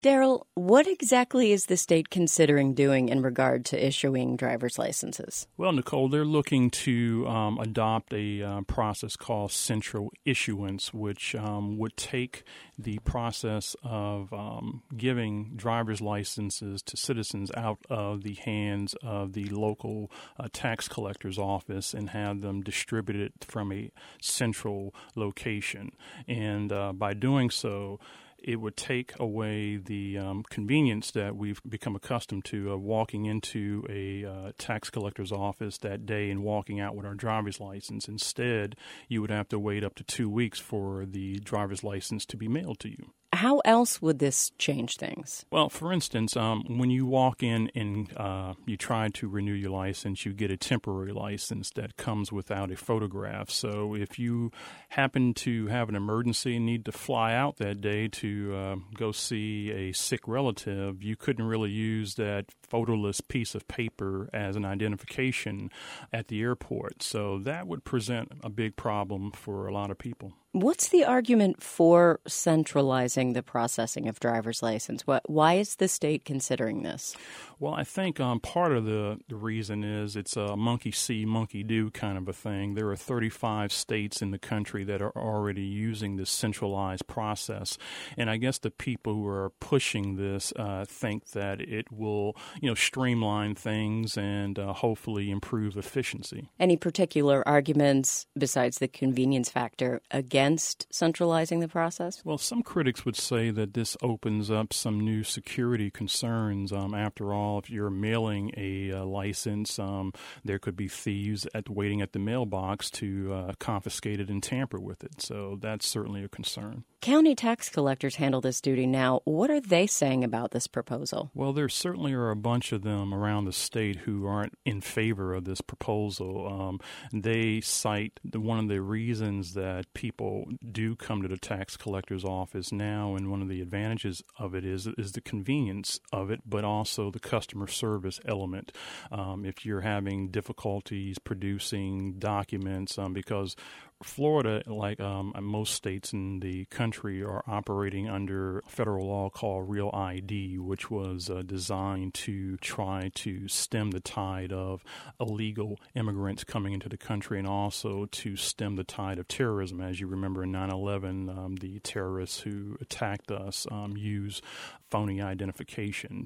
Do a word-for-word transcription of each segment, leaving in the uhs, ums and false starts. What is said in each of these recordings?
Daryl, what exactly is the state considering doing in regard to issuing driver's licenses? Well, Nicole, they're looking to um, adopt a uh, process called central issuance, which um, would take the process of um, giving driver's licenses to citizens out of the hands of the local uh, tax collector's office and have them distributed from a central location. And uh, by doing so, it would take away the um, convenience that we've become accustomed to of walking into a uh, tax collector's office that day and walking out with our driver's license. Instead, you would have to wait up to two weeks for the driver's license to be mailed to you. How else would this change things? Well, for instance, um, when you walk in and uh, you try to renew your license, you get a temporary license that comes without a photograph. So if you happen to have an emergency and need to fly out that day to uh, go see a sick relative, you couldn't really use that photoless piece of paper as an identification at the airport. So that would present a big problem for a lot of people. What's the argument for centralizing the processing of driver's license? What, why is the state considering this? Well, I think um, part of the, the reason is it's a monkey see, monkey do kind of a thing. There are thirty-five states in the country that are already using this centralized process. And I guess the people who are pushing this uh, think that it will, you know, streamline things and uh, hopefully improve efficiency. Any particular arguments besides the convenience factor against centralizing the process? Well, some critics would say that this opens up some new security concerns. Um, after all, if you're mailing a uh, license, um, there could be thieves at waiting at the mailbox to uh, confiscate it and tamper with it. So that's certainly a concern. County tax collectors handle this duty now. What are they saying about this proposal? Well, there certainly are a bunch of them around the state who aren't in favor of this proposal. Um, they cite the, one of the reasons that people do come to the tax collector's office now, and one of the advantages of it is is the convenience of it, but also the customer service element. Um, if you're having difficulties producing documents, um, because Florida, like um, most states in the country, are operating under federal law called Real I D, which was uh, designed to try to stem the tide of illegal immigrants coming into the country and also to stem the tide of terrorism. As you remember, in nine eleven, um, the terrorists who attacked us um, used phony identification.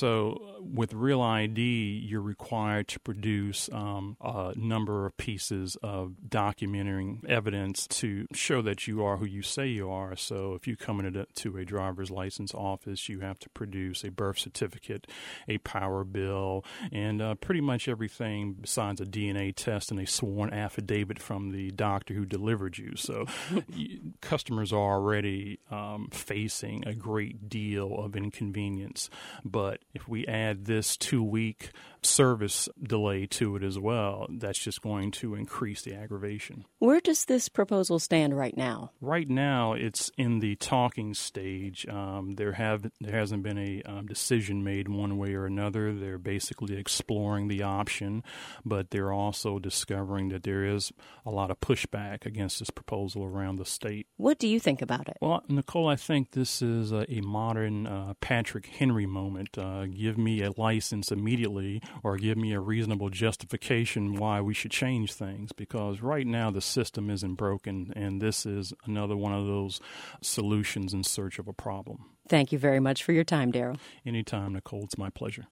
So with Real I D, you're required to produce um, a number of pieces of documenting evidence to show that you are who you say you are. So if you come into to a driver's license office, you have to produce a birth certificate, a power bill, and uh, pretty much everything besides a D N A test and a sworn affidavit from the doctor who delivered you. So you, customers are already um, facing a great deal of inconvenience. But if we add this two-week service delay to it as well, that's just going to increase the aggravation. Where does this proposal stand right now? Right now, it's in the talking stage. Um, there have there hasn't been a um, decision made one way or another. They're basically exploring the option, but they're also discovering that there is a lot of pushback against this proposal around the state. What do you think about it? Well, Nicole, I think this is a, a modern uh, Patrick Henry moment. Uh, give me a license immediately, or give me a reasonable justification why we should change things, because right now the system isn't broken, and this is another one of those solutions in search of a problem. Thank you very much for your time, Daryl. Anytime, Nicole. It's my pleasure.